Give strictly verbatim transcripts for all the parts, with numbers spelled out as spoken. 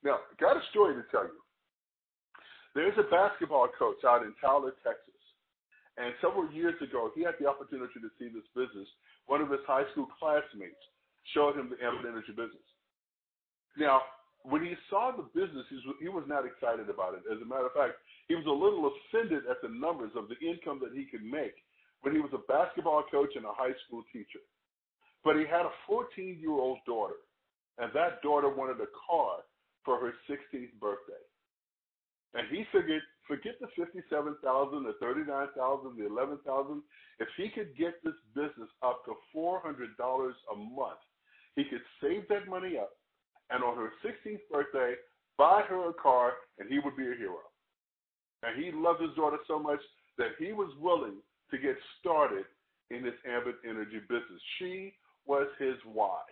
Now, I got a story to tell you. There's a basketball coach out in Tyler, Texas, and several years ago, he had the opportunity to see this business. One of his high school classmates showed him the Ambit Energy business. Now, when he saw the business, he was not excited about it. As a matter of fact, he was a little offended at the numbers of the income that he could make when he was a basketball coach and a high school teacher. But he had a fourteen-year-old daughter, and that daughter wanted a car for her sixteenth birthday. And he figured, forget the fifty-seven thousand dollars, the thirty-nine thousand dollars, the eleven thousand dollars. If he could get this business up to four hundred dollars a month, he could save that money up, and on her sixteenth birthday, buy her a car, and he would be a hero. And he loved his daughter so much that he was willing to get started in this Ambit Energy business. She was his why.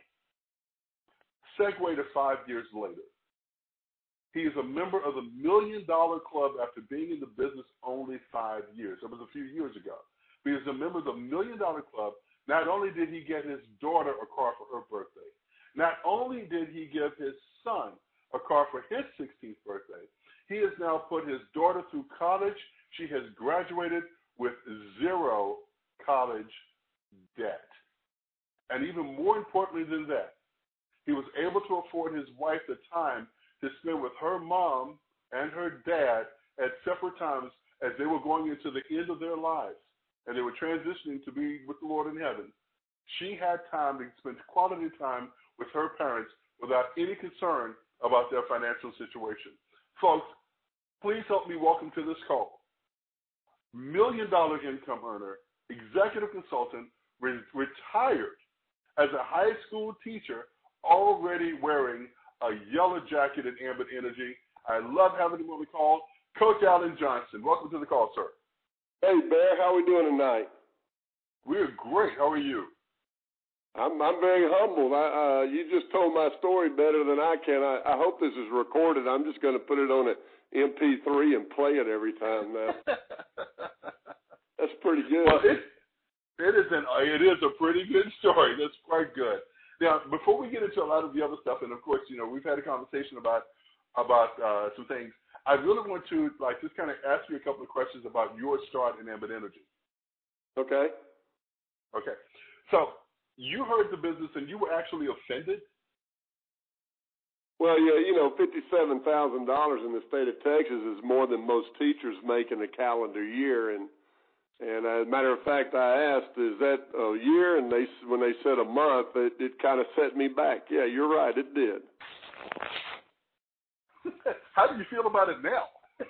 Segue to five years later. He is a member of the Million Dollar Club after being in the business only five years. That was a few years ago. He is a member of the Million Dollar Club. Not only did he get his daughter a car for her birthday, not only did he give his son a car for his sixteenth birthday, he has now put his daughter through college. She has graduated with zero college debt. And even more importantly than that, he was able to afford his wife the time to spend with her mom and her dad at separate times as they were going into the end of their lives and they were transitioning to be with the Lord in heaven. She had time to spend quality time with her parents without any concern about their financial situation. Folks, please help me welcome to this call million dollar income earner, executive consultant, re- retired as a high school teacher, already wearing a yellow jacket at Ambit Energy. I love having him on the call. Coach Alan Johnson, welcome to the call, sir. Hey, Bear, how are we doing tonight? We're great. How are you? I'm I'm very humbled. I, uh, you just told my story better than I can. I, I hope this is recorded. I'm just going to put it on an M P three and play it every time now. That's pretty good. Well, it, it, is an, it is a pretty good story. That's quite good. Now, before we get into a lot of the other stuff, and of course, you know, we've had a conversation about about uh, some things. I really want to like just kind of ask you a couple of questions about your start in Ambit Energy. Okay. Okay. So you heard the business, and you were actually offended. Well, yeah, you know, fifty-seven thousand dollars in the state of Texas is more than most teachers make in a calendar year, and. And as a matter of fact, I asked, is that a year? And they, when they said a month, it, it kind of set me back. Yeah, you're right, it did. How do you feel about it now?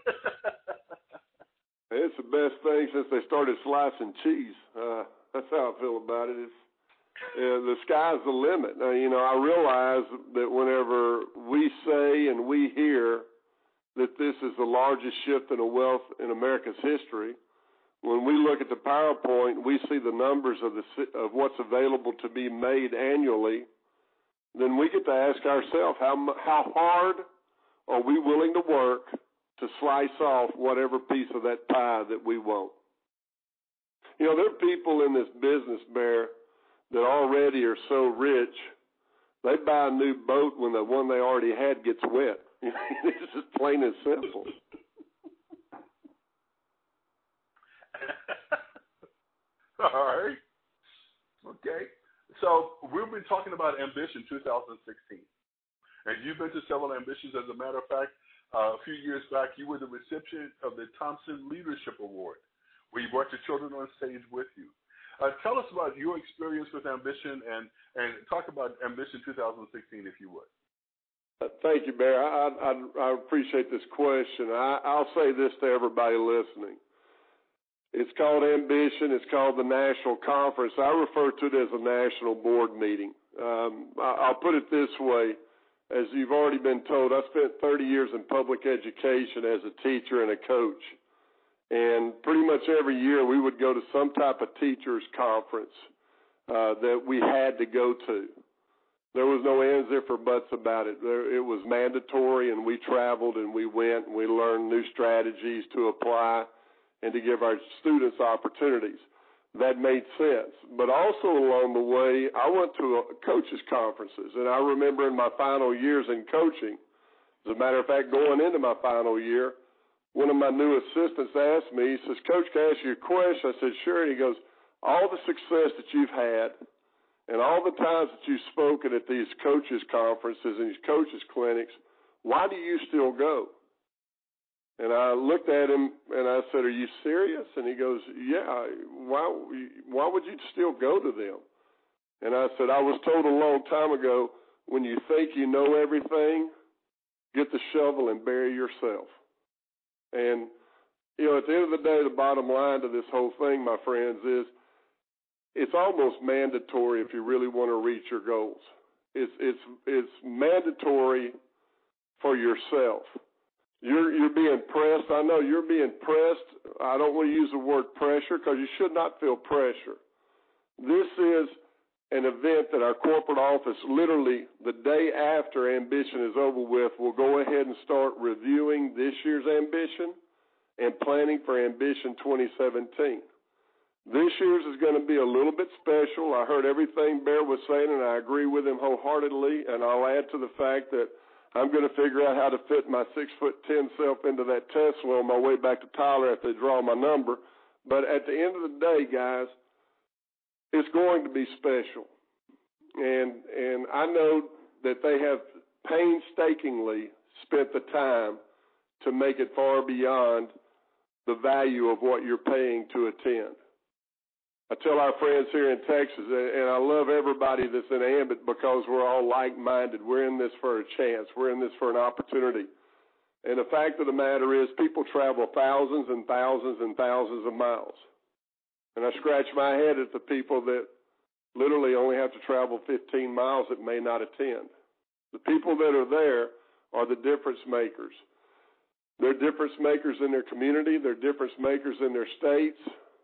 It's the best thing since they started slicing cheese. Uh, that's how I feel about it. It's, uh, the sky's the limit. Uh, you know, I realize that whenever we say and we hear that this is the largest shift in wealth in America's history, when we look at the PowerPoint, we see the numbers of the of what's available to be made annually. Then we get to ask ourselves, how how hard are we willing to work to slice off whatever piece of that pie that we want? You know, there are people in this business, Bear, that already are so rich, they buy a new boat when the one they already had gets wet. It's just plain and simple. All right. Okay. So we've been talking about Ambition two thousand sixteen. And you've been to several ambitions. As a matter of fact, uh, a few years back, you were the recipient of the Thompson Leadership Award, where you brought your children on stage with you. Uh, tell us about your experience with Ambition and, and talk about Ambition two thousand sixteen, if you would. Uh, thank you, Bear. I, I, I appreciate this question. I, I'll say this to everybody listening. It's called Ambition. It's called the National Conference. I refer to it as a national board meeting. Um, I, I'll put it this way. As you've already been told, I spent thirty years in public education as a teacher and a coach. And pretty much every year we would go to some type of teachers conference uh, that we had to go to. There was no ands, ifs, or buts about it. There, it was mandatory, and we traveled and we went and we learned new strategies to apply and to give our students opportunities. That made sense. But also along the way, I went to a coaches' conferences, and I remember in my final years in coaching, As a matter of fact, going into my final year, one of my new assistants asked me, he says, Coach, can I ask you a question? I said, sure. And he goes, all the success that you've had and all the times that you've spoken at these coaches' conferences and these coaches' clinics, why do you still go? And I looked at him and I said, are you serious? And he goes, yeah, why, why would you still go to them? And I said, I was told a long time ago, when you think you know everything, get the shovel and bury yourself. And, you know, at the end of the day, the bottom line to this whole thing, my friends, is it's almost mandatory if you really want to reach your goals. It's, it's, it's mandatory for yourself. You're, you're being pressed. I know you're being pressed. I don't want to use the word pressure because you should not feel pressure. This is an event that our corporate office, literally the day after Ambition is over with, will go ahead and start reviewing this year's Ambition and planning for Ambition twenty seventeen. This year's is going to be a little bit special. I heard everything Bear was saying, and I agree with him wholeheartedly, and I'll add to the fact that I'm going to figure out how to fit my six foot ten self into that Tesla on my way back to Tyler if they draw my number. But at the end of the day, guys, it's going to be special. And and I know that they have painstakingly spent the time to make it far beyond the value of what you're paying to attend. I tell our friends here in Texas, and I love everybody that's in Ambit because we're all like-minded. We're in this for a chance. We're in this for an opportunity. And the fact of the matter is people travel thousands and thousands and thousands of miles. And I scratch my head at the people that literally only have to travel fifteen miles that may not attend. The people that are there are the difference makers. They're difference makers in their community. They're difference makers in their states.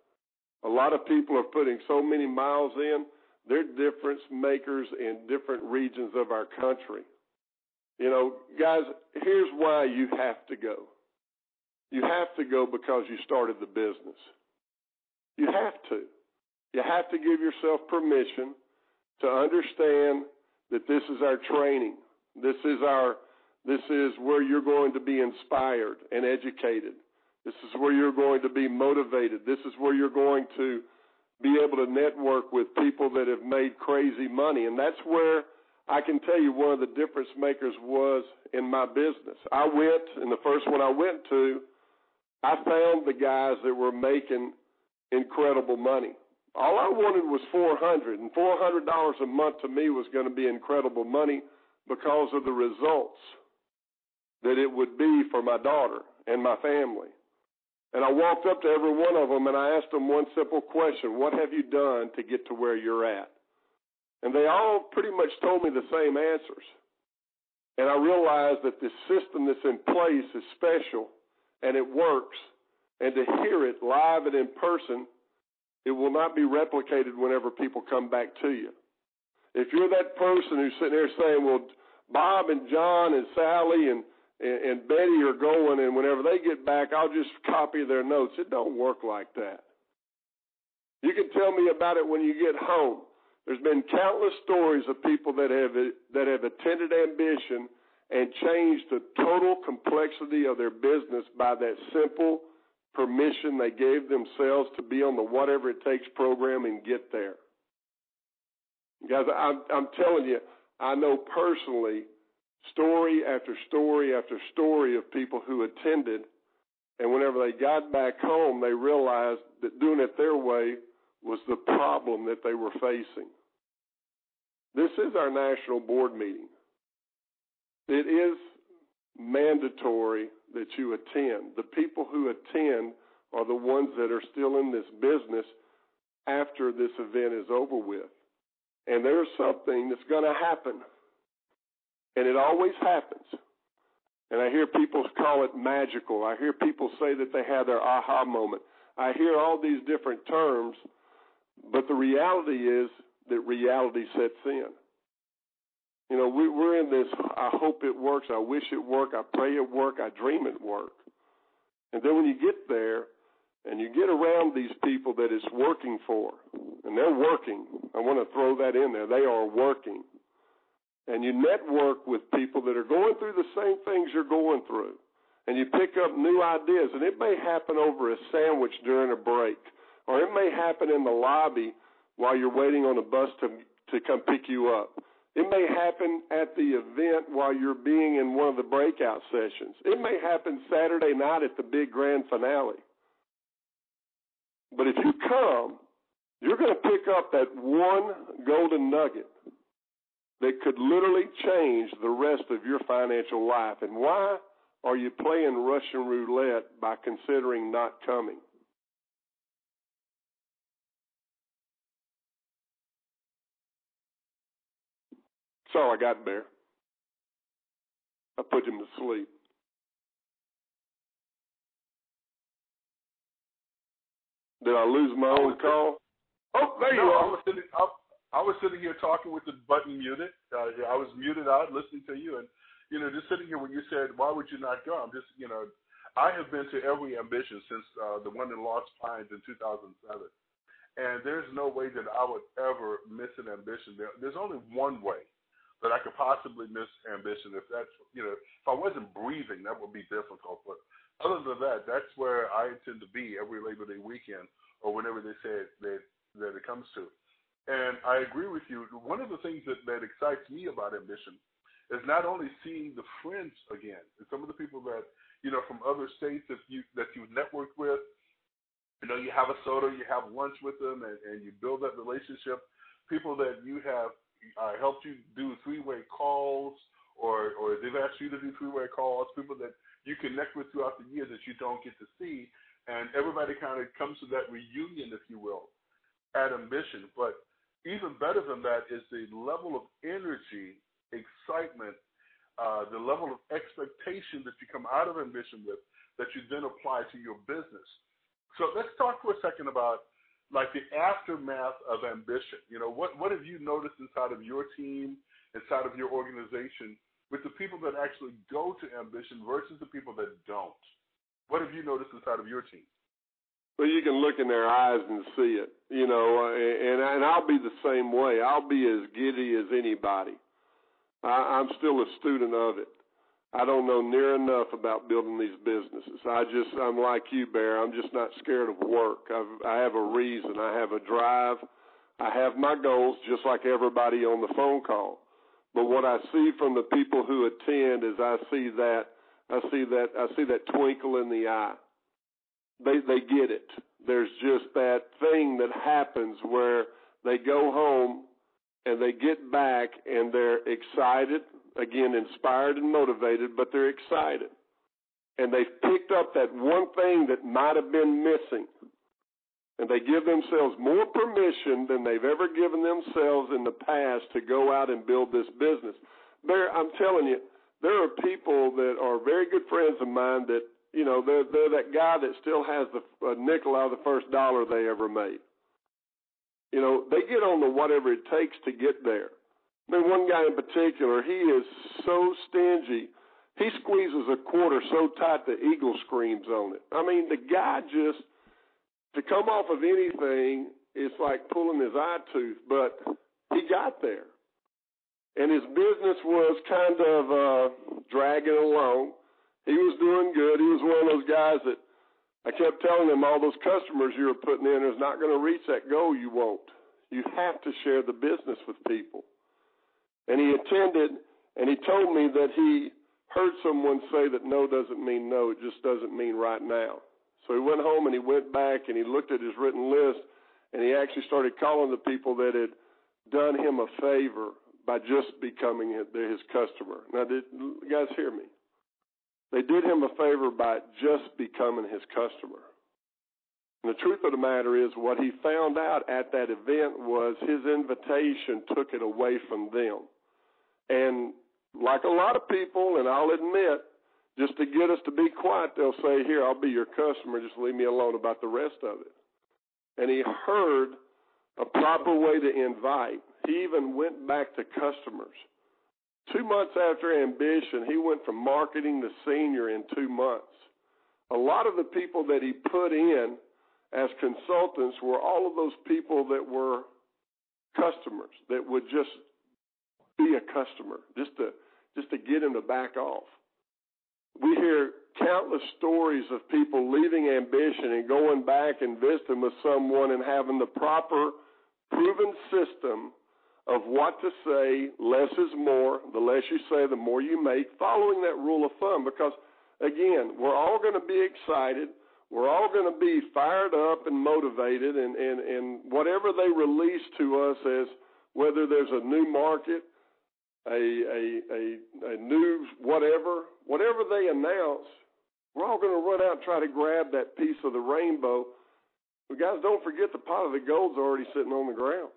A lot of people are putting so many miles in. They're difference makers in different regions of our country. You know, guys, here's why you have to go. You have to go because you started the business. You have to. You have to give yourself permission to understand that this is our training. This is our, this is where you're going to be inspired and educated. This is where you're going to be motivated. This is where you're going to be able to network with people that have made crazy money. And that's where I can tell you one of the difference makers was in my business. I went, and the first one I went to, I found the guys that were making incredible money. All I wanted was four hundred dollars, and four hundred dollars a month to me was going to be incredible money because of the results that it would be for my daughter and my family. And I walked up to every one of them, and I asked them one simple question: what have you done to get to where you're at? And they all pretty much told me the same answers. And I realized that this system that's in place is special, and it works. And to hear it live and in person, it will not be replicated whenever people come back to you. If you're that person who's sitting there saying, well, Bob and John and Sally and, and, and Betty are going, and whenever they get back, I'll just copy their notes. It don't work like that. You can tell me about it when you get home. There's been countless stories of people that have that have attended Ambition and changed the total complexity of their business by that simple permission they gave themselves to be on the Whatever It Takes program and get there. Guys, I'm, I'm telling you, I know personally story after story after story of people who attended, and whenever they got back home, they realized that doing it their way was the problem that they were facing. This is our national board meeting. It is mandatory that you attend. The people who attend are the ones that are still in this business after this event is over with. And there's something that's going to happen. And it always happens. And I hear people call it magical. I hear people say that they have their aha moment. I hear all these different terms, but the reality is that reality sets in. You know, we, we're in this, I hope it works, I wish it worked, I pray it work, I dream it work. And then when you get there and you get around these people that it's working for, and they're working, I want to throw that in there, they are working. and you network with people that are going through the same things you're going through, and you pick up new ideas, and it may happen over a sandwich during a break, or it may happen in the lobby while you're waiting on a bus to, to come pick you up. It may happen at the event while you're being in one of the breakout sessions. It may happen Saturday night at the big grand finale. But if you come, you're going to pick up that one golden nugget that could literally change the rest of your financial life. And why are you playing Russian roulette by considering not coming? That's all I got, Bear. I put him to sleep. Did I lose my own call? Oh, there you no, are. I was sitting, I, I was sitting here talking with the button muted. Uh, I was muted out listening to you. And, you know, just sitting here when you said, why would you not go? I'm just, you know, I have been to every ambition since uh, the one in Lost Pines in two thousand seven. And there's no way that I would ever miss an ambition. There, there's only one way that I could possibly miss ambition. If that's, you know, if I wasn't breathing, that would be difficult. But other than that, that's where I intend to be every Labor Day weekend or whenever they say it, that, that it comes to. And I agree with you. One of the things that, that excites me about ambition is not only seeing the friends again, and some of the people that, you know, from other states that you that you networked with. You know, you have a soda, you have lunch with them, and, and you build that relationship. People that you have uh, helped you do three-way calls, or, or they've asked you to do three-way calls, people that you connect with throughout the year that you don't get to see, and everybody kind of comes to that reunion, if you will, at Ambition. But even better than that is the level of energy, excitement, uh, the level of expectation that you come out of Ambition with that you then apply to your business. So let's talk for a second about like the aftermath of Ambition. You know, what, what have you noticed inside of your team, inside of your organization, with the people that actually go to Ambition versus the people that don't? What have you noticed inside of your team? Well, you can look in their eyes and see it, you know, and, and I'll be the same way. I'll be as giddy as anybody. I, I'm still a student of it. I don't know near enough about building these businesses. I just, I'm like you, Bear. I'm just not scared of work. I've, I have a reason. I have a drive. I have my goals just like everybody on the phone call. But what I see from the people who attend is I see that, I see that, I see that twinkle in the eye. They, they get it. There's just that thing that happens where they go home and they get back and they're excited. Again, inspired and motivated, but they're excited. And they've picked up that one thing that might have been missing. And they give themselves more permission than they've ever given themselves in the past to go out and build this business. There, I'm telling you, there are people that are very good friends of mine that, you know, they're, they're that guy that still has the a nickel out of the first dollar they ever made. You know, they get on to whatever it takes to get there. I mean, one guy in particular, he is so stingy. He squeezes a quarter so tight the eagle screams on it. I mean, the guy just, to come off of anything, it's like pulling his eye tooth, but he got there. And his business was kind of uh, dragging along. He was doing good. He was one of those guys that I kept telling him all those customers you were putting in is not going to reach that goal you want. You have to share the business with people. And he attended, and he told me that he heard someone say that no doesn't mean no, it just doesn't mean right now. So he went home and he went back and he looked at his written list, and he actually started calling the people that had done him a favor by just becoming his customer. Now, did you guys hear me? They did him a favor by just becoming his customer. And the truth of the matter is what he found out at that event was his invitation took it away from them. And like a lot of people, and I'll admit, just to get us to be quiet, they'll say, here, I'll be your customer, just leave me alone about the rest of it. And he heard a proper way to invite. He even went back to customers. Two months after Ambition, he went from marketing to senior in two months. A lot of the people that he put in as consultants were all of those people that were customers, that would just be a customer, just to just to get him to back off. We hear countless stories of people leaving Ambition and going back and visiting with someone and having the proper proven system of what to say. Less is more. The less you say, the more you make, following that rule of thumb. Because, again, we're all going to be excited. We're all going to be fired up and motivated, and, and, and whatever they release to us as whether there's a new market, a, a, a, a new whatever, whatever they announce, we're all going to run out and try to grab that piece of the rainbow. But, guys, don't forget the pot of the gold's already sitting on the ground.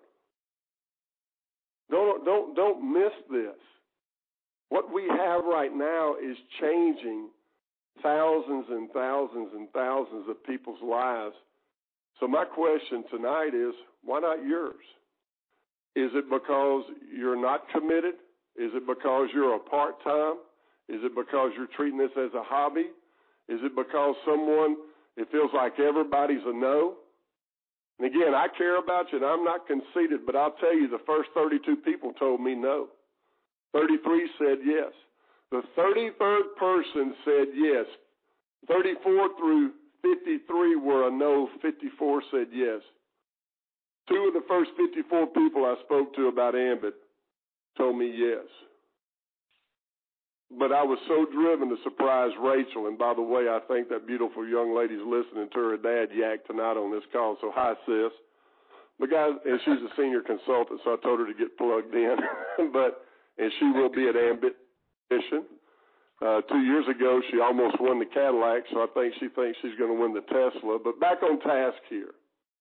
Don't, don't, don't miss this. What we have right now is changing thousands and thousands and thousands of people's lives. So my question tonight is, why not yours? Is it because you're not committed? Is it because you're a part-time? Is it because you're treating this as a hobby? Is it because someone, it feels like everybody's a no? And again, I care about you, and I'm not conceited, but I'll tell you, the first thirty-two people told me no. thirty-three said yes. The thirty-third person said yes. thirty-four through fifty-three were a no. fifty-four said yes. Two of the first fifty-four people I spoke to about Ambit told me yes. But I was so driven to surprise Rachel. And by the way, I think that beautiful young lady's listening to her dad yak tonight on this call. So hi, sis. But guys, and she's a senior consultant, so I told her to get plugged in. but and she will be at Ambition. Uh, two years ago, she almost won the Cadillac, so I think she thinks she's going to win the Tesla. But back on task here.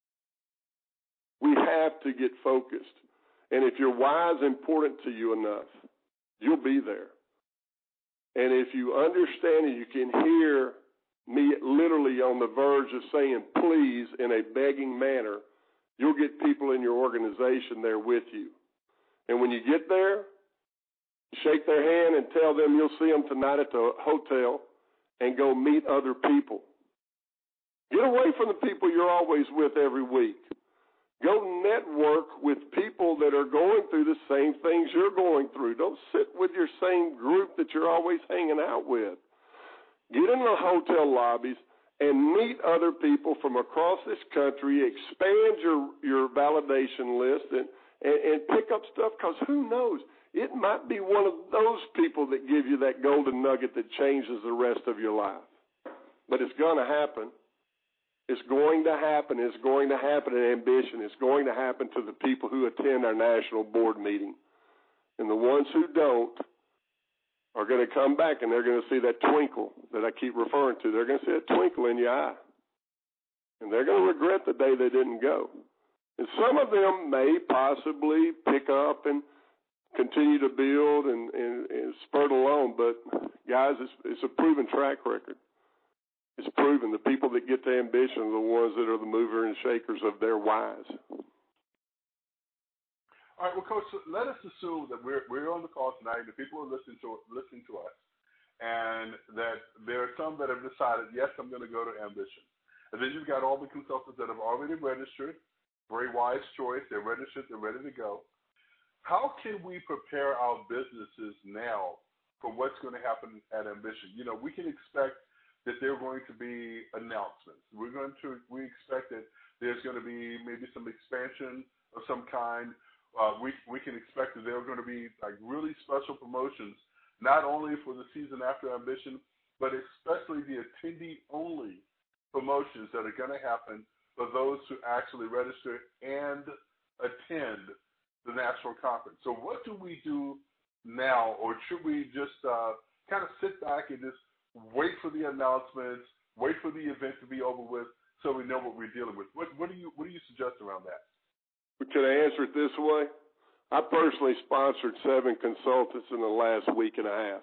We have to get focused. And if your why is important to you enough, you'll be there. And if you understand and you can hear me literally on the verge of saying please in a begging manner, you'll get people in your organization there with you. And when you get there, shake their hand and tell them you'll see them tonight at the hotel and go meet other people. Get away from the people you're always with every week. Go network with people that are going through the same things you're going through. Don't sit with your same group that you're always hanging out with. Get in the hotel lobbies and meet other people from across this country. Expand your, your validation list and, and, and pick up stuff, because who knows? It might be one of those people that give you that golden nugget that changes the rest of your life. But it's going to happen. It's going to happen. It's going to happen in Ambition. It's going to happen to the people who attend our national board meeting. And the ones who don't are going to come back, and they're going to see that twinkle that I keep referring to. They're going to see a twinkle in your eye. And they're going to regret the day they didn't go. And some of them may possibly pick up and continue to build and, and, and spurt along. But, guys, it's, it's a proven track record. It's proven the people that get to Ambition are the ones that are the mover and shakers of their whys. All right, well, Coach, let us assume that we're we're on the call tonight, and the people are listening to listening to us, and that there are some that have decided, yes, I'm going to go to Ambition. And then you've got all the consultants that have already registered. Very wise choice. They're registered. They're ready to go. How can we prepare our businesses now for what's going to happen at Ambition? You know, we can expect that there are going to be announcements. We're going to, we expect that there's going to be maybe some expansion of some kind. Uh, we we can expect that there are going to be like really special promotions, not only for the season after Ambition, but especially the attendee-only promotions that are going to happen for those who actually register and attend the national conference. So what do we do now, or should we just uh, kind of sit back and just wait for the announcements, wait for the event to be over with, so we know what we're dealing with? What, what do you what do you suggest around that? Can I answer it this way? I personally sponsored seven consultants in the last week and a half.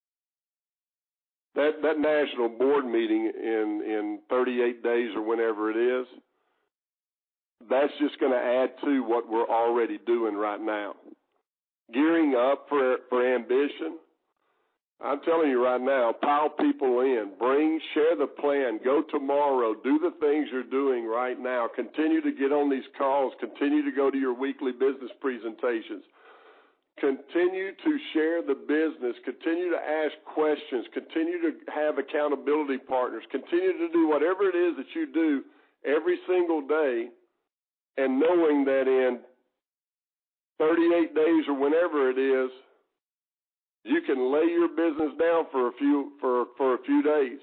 That that national board meeting in, in thirty-eight days or whenever it is, that's just going to add to what we're already doing right now. Gearing up for, for Ambition. I'm telling you right now, pile people in, bring, share the plan, go tomorrow, do the things you're doing right now, continue to get on these calls, continue to go to your weekly business presentations. continue to share the business, continue to ask questions, continue to have accountability partners, continue to do whatever it is that you do every single day, and knowing that in thirty-eight days or whenever it is, you can lay your business down for a few for, for a few days,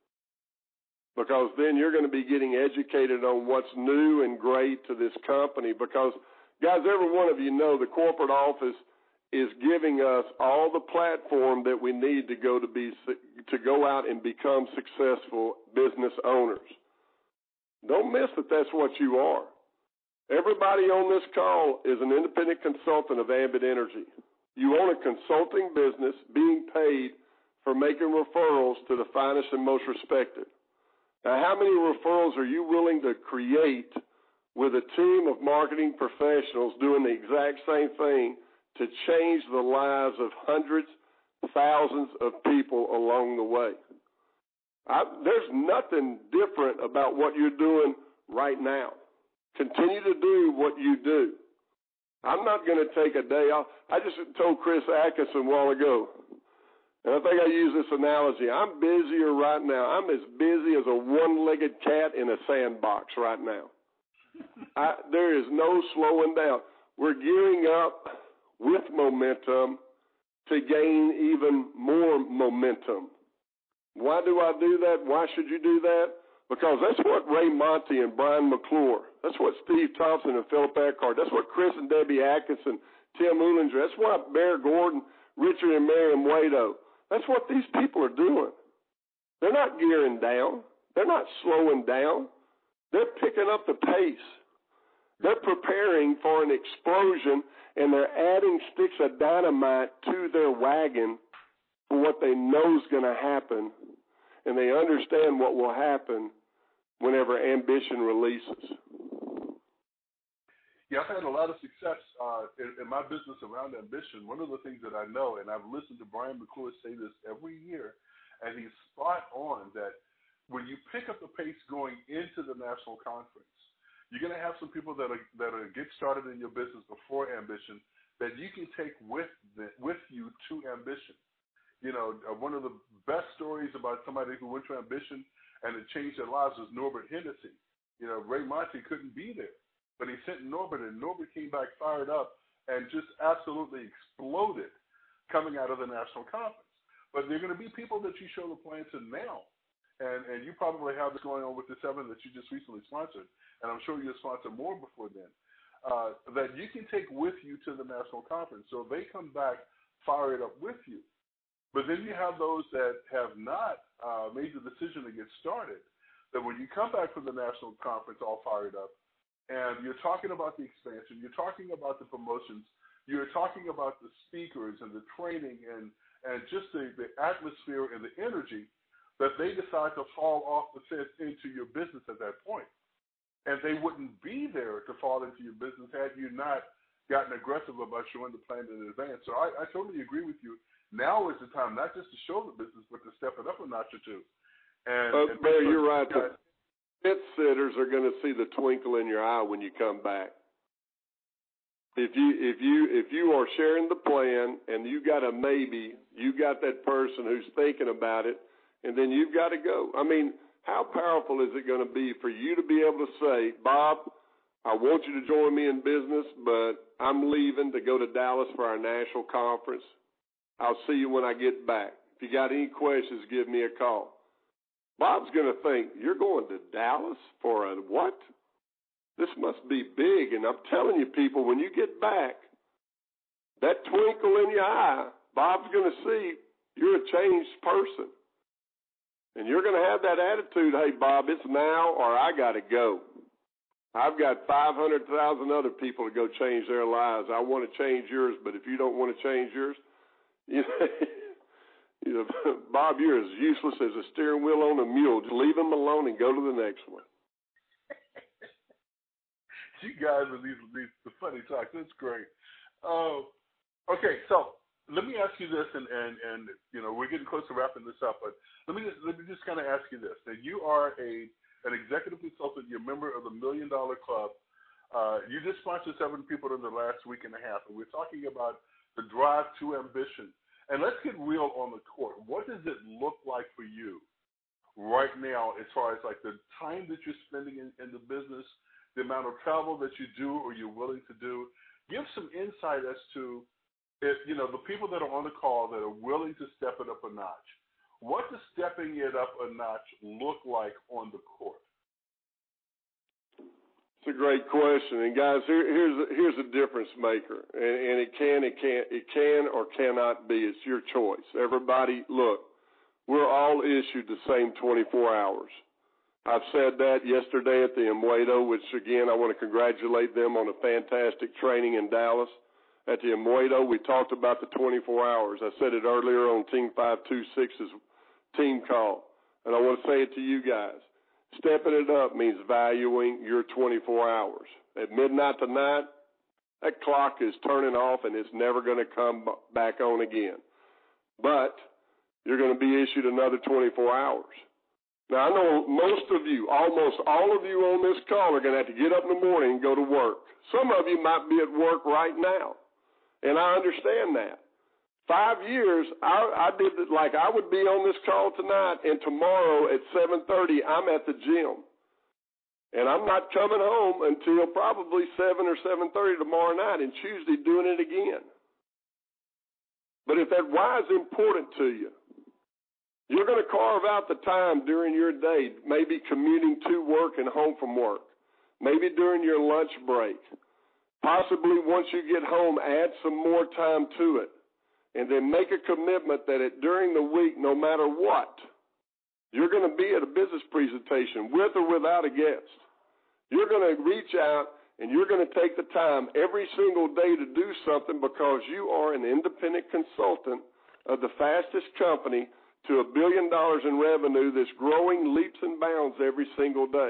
because then you're going to be getting educated on what's new and great to this company. Because, guys, every one of you know the corporate office is giving us all the platform that we need to go to be to go out and become successful business owners. Don't miss that that's what you are. Everybody on this call is an independent consultant of Ambit Energy. You own a consulting business being paid for making referrals to the finest and most respected. Now, how many referrals are you willing to create with a team of marketing professionals doing the exact same thing to change the lives of hundreds, thousands of people along the way? I, there's nothing different about what you're doing right now. Continue to do what you do. I'm not going to take a day off. I just told Chris Atkinson a while ago, and I think I use this analogy. I'm busier right now. I'm as busy as a one-legged cat in a sandbox right now. I, there is no slowing down. We're gearing up with momentum to gain even more momentum. Why do I do that? Why should you do that? Because that's what Ray Monty and Brian McClure, that's what Steve Thompson and Philip Eckhart, that's what Chris and Debbie Atkinson, Tim Ulinger, that's what Bear Gordon, Richard and Miriam Wado, that's what these people are doing. They're not gearing down. They're not slowing down. They're picking up the pace. They're preparing for an explosion, and they're adding sticks of dynamite to their wagon for what they know is going to happen, and they understand what will happen whenever ambition releases. Yeah, I've had a lot of success uh, in, in my business around ambition. One of the things that I know, and I've listened to Brian McClure say this every year, and he's spot on, that when you pick up the pace going into the national conference, you're going to have some people that are that are get started in your business before ambition that you can take with the, with you to ambition. You know, uh, one of the best stories about somebody who went to ambition and it changed their lives was Norbert Hennessy. You know, Ray Monty couldn't be there, but he sent Norbert, and Norbert came back fired up and just absolutely exploded coming out of the national conference. But there are going to be people that you show the plan to now. And and you probably have this going on with the seven that you just recently sponsored, and I'm sure you'll sponsor more before then, uh, that you can take with you to the national conference. So they come back fired up with you. But then you have those that have not uh, made the decision to get started, that when you come back from the national conference all fired up, and you're talking about the expansion, you're talking about the promotions, you're talking about the speakers and the training and, and just the, the atmosphere and the energy, that they decide to fall off the fence into your business at that point. And they wouldn't be there to fall into your business had you not gotten aggressive about showing the plan in advance. So I, I totally agree with you. Now is the time not just to show the business, but to step it up a notch or two. And, uh, and Barry, you're right. Guys, the fence sitters are going to see the twinkle in your eye when you come back. If you if you if you are sharing the plan and you got a maybe, you got that person who's thinking about it, and then you've got to go. I mean, how powerful is it going to be for you to be able to say, Bob, I want you to join me in business, but I'm leaving to go to Dallas for our national conference. I'll see you when I get back. If you got any questions, give me a call. Bob's going to think, you're going to Dallas for a what? This must be big. And I'm telling you, people, when you get back, that twinkle in your eye, Bob's going to see you're a changed person. And you're going to have that attitude, hey, Bob, it's now or I got to go. I've got five hundred thousand other people to go change their lives. I want to change yours, but if you don't want to change yours, you know, you know, Bob, you're as useless as a steering wheel on a mule. Just leave him alone and go to the next one. You guys are these, these the funny talk. That's great. Uh, okay, so let me ask you this, and, and, and you know we're getting close to wrapping this up, but let me just let me just kind of ask you this: that you are a an executive consultant, you're a member of the Million Dollar Club. Uh, you just sponsored seven people in the last week and a half, and we're talking about the drive to ambition. And let's get real on the court. What does it look like for you right now as far as like the time that you're spending in, in the business, the amount of travel that you do or you're willing to do? Give some insight as to, if you know, the people that are on the call that are willing to step it up a notch. What does stepping it up a notch look like on the court? It's a great question, and guys, here, here's a, here's a difference maker, and, and it can, it can, it can or cannot be. It's your choice. Everybody, look, we're all issued the same twenty-four hours. I've said that yesterday at the Amuedo, which again I want to congratulate them on a fantastic training in Dallas. At the Amuedo, we talked about the twenty-four hours. I said it earlier on Team five two six's team call, and I want to say it to you guys. Stepping it up means valuing your twenty-four hours. At midnight tonight, that clock is turning off and it's never going to come back on again. But you're going to be issued another twenty-four hours. Now, I know most of you, almost all of you on this call are going to have to get up in the morning and go to work. Some of you might be at work right now, and I understand that. Five years, I, I did it like I would be on this call tonight, and tomorrow at seven thirty, I'm at the gym. And I'm not coming home until probably seven or seven thirty tomorrow night, and Tuesday doing it again. But if that why is important to you, you're going to carve out the time during your day, maybe commuting to work and home from work, maybe during your lunch break. Possibly once you get home, add some more time to it. And then make a commitment that it, during the week, no matter what, you're going to be at a business presentation with or without a guest. You're going to reach out and you're going to take the time every single day to do something because you are an independent consultant of the fastest company to a billion dollars in revenue that's growing leaps and bounds every single day.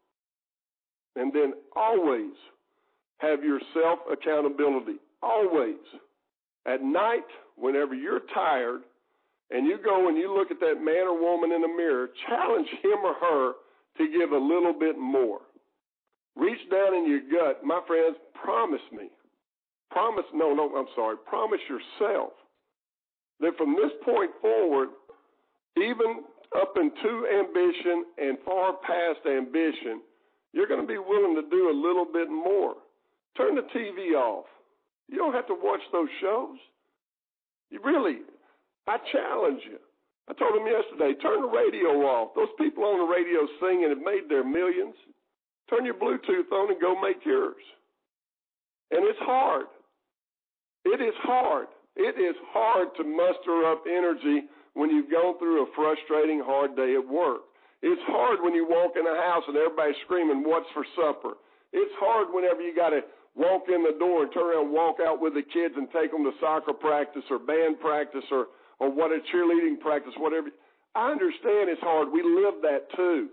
And then always have your self-accountability, always. At night, whenever you're tired and you go and you look at that man or woman in the mirror, challenge him or her to give a little bit more. Reach down in your gut. My friends, promise me. Promise, no, no, I'm sorry. Promise yourself that from this point forward, even up into ambition and far past ambition, you're going to be willing to do a little bit more. Turn the T V off. You don't have to watch those shows. You really, I challenge you. I told them yesterday, turn the radio off. Those people on the radio singing have made their millions. Turn your Bluetooth on and go make yours. And it's hard. It is hard. It is hard to muster up energy when you've gone through a frustrating, hard day at work. It's hard when you walk in a house and everybody's screaming, what's for supper? It's hard whenever you got to walk in the door and turn around and walk out with the kids and take them to soccer practice or band practice or, or what a cheerleading practice, whatever. I understand it's hard. We live that too.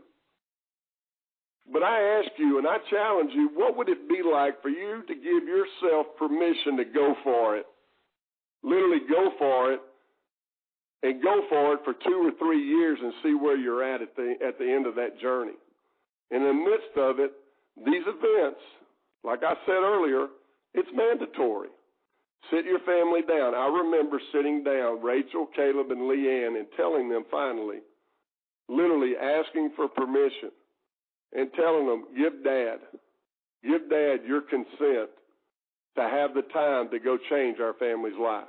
But I ask you and I challenge you, what would it be like for you to give yourself permission to go for it? Literally go for it and go for it for two or three years and see where you're at at the, at the end of that journey. In the midst of it, these events, like I said earlier, it's mandatory. Sit your family down. I remember sitting down, Rachel, Caleb, and Leanne, and telling them finally, literally asking for permission and telling them, give Dad, give Dad your consent to have the time to go change our family's life.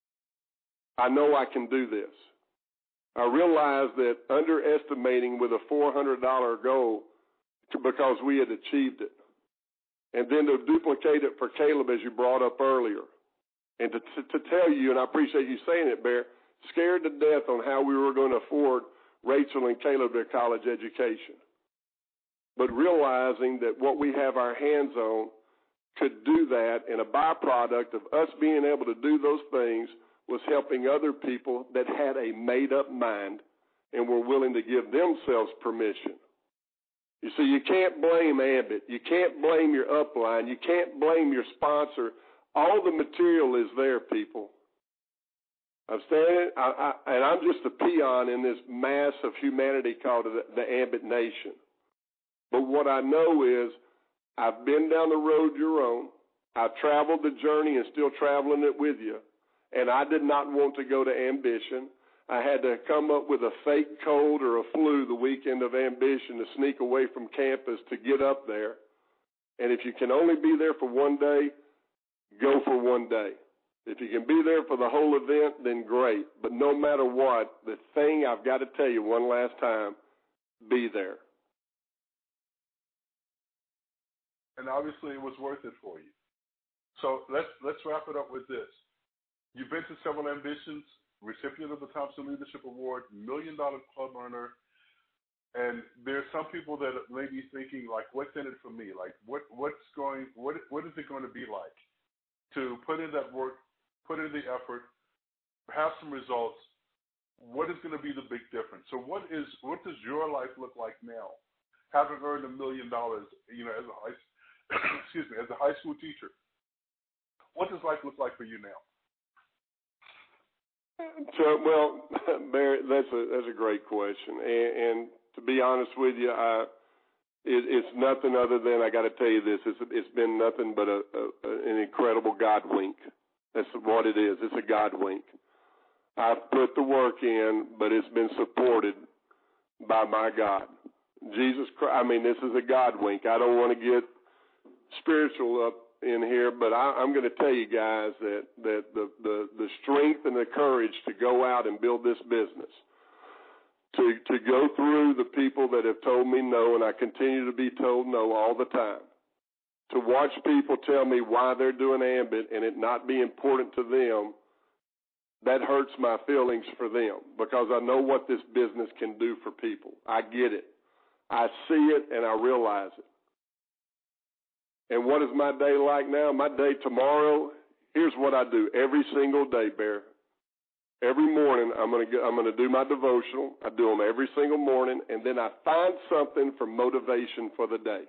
I know I can do this. I realize that underestimating with a four hundred dollars goal because we had achieved it. And then to duplicate it for Caleb, as you brought up earlier. And to, to, to tell you, and I appreciate you saying it, Bear, scared to death on how we were going to afford Rachel and Caleb their college education. But realizing that what we have our hands on could do that, and a byproduct of us being able to do those things was helping other people that had a made-up mind and were willing to give themselves permission. You see, you can't blame Ambit. You can't blame your upline. You can't blame your sponsor. All the material is there, people. I'm standing, I, I, and I'm just a peon in this mass of humanity called the, the Ambit Nation. But what I know is I've been down the road you're on. I've traveled the journey and still traveling it with you, and I did not want to go to Ambition. I had to come up with a fake cold or a flu the weekend of Ambition to sneak away from campus to get up there. And if you can only be there for one day, go for one day. If you can be there for the whole event, then great. But no matter what, the thing I've got to tell you one last time, be there. And obviously it was worth it for you. So let's let's wrap it up with this. You've been to several Ambitions, recipient of the Thompson Leadership Award, million dollar club earner, and there's some people that may be thinking, like, what's in it for me? Like, what what's going what what is it going to be like to put in that work, put in the effort, have some results? What is going to be the big difference? So what is what does your life look like now, having earned a million dollars, you know, as a high excuse me, as a high school teacher? What does life look like for you now? So, well, Barry, that's a that's a great question, and, and to be honest with you, I, it, it's nothing other than I got to tell you this: it's it's been nothing but a, a an incredible God wink. That's what it is. It's a God wink. I've put the work in, but it's been supported by my God, Jesus Christ. I mean, this is a God wink. I don't want to get spiritual up in here, but I, I'm going to tell you guys that, that the, the, the strength and the courage to go out and build this business, to, to go through the people that have told me no, and I continue to be told no all the time, to watch people tell me why they're doing Ambit and it not be important to them, that hurts my feelings for them because I know what this business can do for people. I get it. I see it and I realize it. And what is my day like now? My day tomorrow, here's what I do every single day, Bear. Every morning, I'm going to I'm going to do my devotional. I do them every single morning, and then I find something for motivation for the day.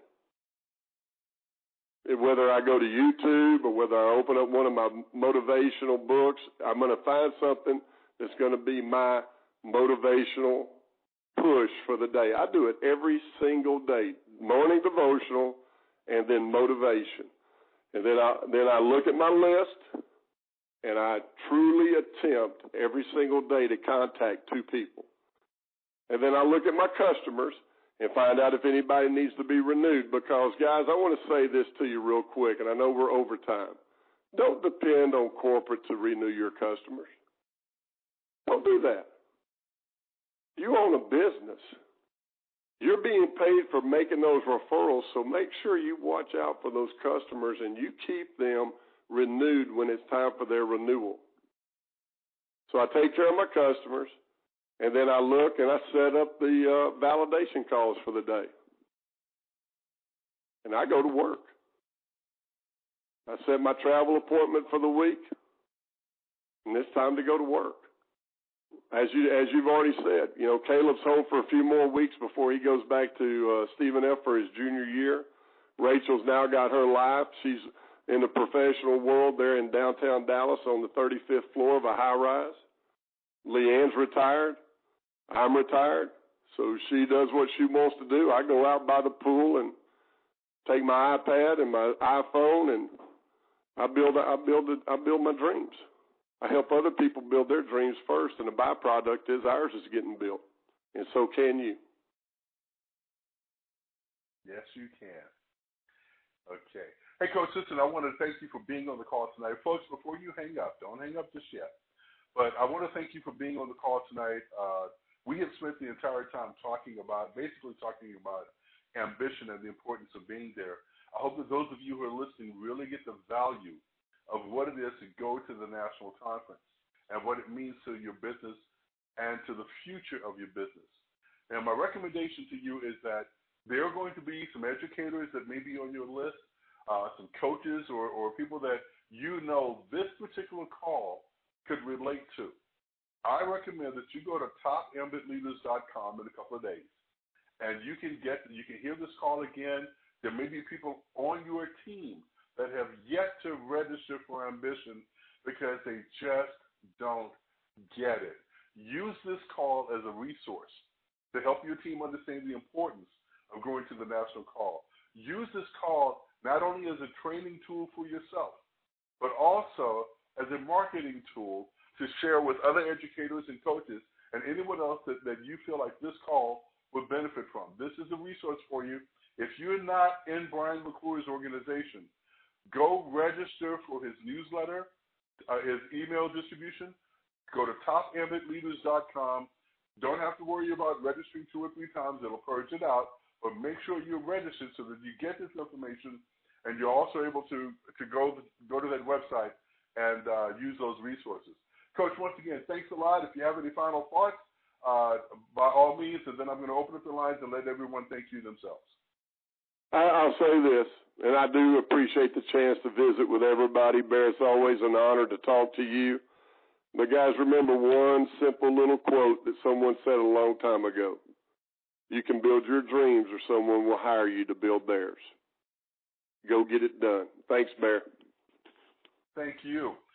Whether I go to YouTube or whether I open up one of my motivational books, I'm going to find something that's going to be my motivational push for the day. I do it every single day, morning devotional, and then motivation. And then I then I look at my list, and I truly attempt every single day to contact two people. And then I look at my customers and find out if anybody needs to be renewed. Because, guys, I want to say this to you real quick, and I know we're over time. Don't depend on corporate to renew your customers. Don't do that. You own a business. You're being paid for making those referrals, so make sure you watch out for those customers and you keep them renewed when it's time for their renewal. So I take care of my customers, and then I look and I set up the uh, validation calls for the day. And I go to work. I set my travel appointment for the week, and it's time to go to work. As you as you've already said, you know, Caleb's home for a few more weeks before he goes back to uh, Stephen F. for his junior year. Rachel's now got her life. She's in the professional world there in downtown Dallas on the thirty-fifth floor of a high-rise. Leanne's retired. I'm retired. So she does what she wants to do. I go out by the pool and take my iPad and my iPhone, and I build I build I build my dreams. I help other people build their dreams first, and the byproduct is ours is getting built, and so can you. Yes, you can. Okay. Hey, Coach, listen, I want to thank you for being on the call tonight. Folks, before you hang up, don't hang up just yet, but I want to thank you for being on the call tonight. Uh, we have spent the entire time talking about, basically talking about ambition and the importance of being there. I hope that those of you who are listening really get the value of what it is to go to the national conference and what it means to your business and to the future of your business. Now, my recommendation to you is that there are going to be some educators that may be on your list, uh, some coaches or, or people that you know this particular call could relate to. I recommend that you go to top ambit leaders dot com in a couple of days, and you can get you can hear this call again. There may be people on your team that have yet to register for Ambition because they just don't get it. Use this call as a resource to help your team understand the importance of going to the national call. Use this call not only as a training tool for yourself, but also as a marketing tool to share with other educators and coaches and anyone else that, that you feel like this call would benefit from. This is a resource for you. If you're not in Brian McClure's organization, go register for his newsletter, uh, his email distribution. Go to top ambit leaders dot com. Don't have to worry about registering two or three times. It'll purge it out. But make sure you're registered so that you get this information, and you're also able to, to go, go to that website and uh, use those resources. Coach, once again, thanks a lot. If you have any final thoughts, uh, by all means, and then I'm going to open up the lines and let everyone thank you themselves. I'll say this, and I do appreciate the chance to visit with everybody. Bear, it's always an honor to talk to you. But, guys, remember one simple little quote that someone said a long time ago. You can build your dreams or someone will hire you to build theirs. Go get it done. Thanks, Bear. Thank you.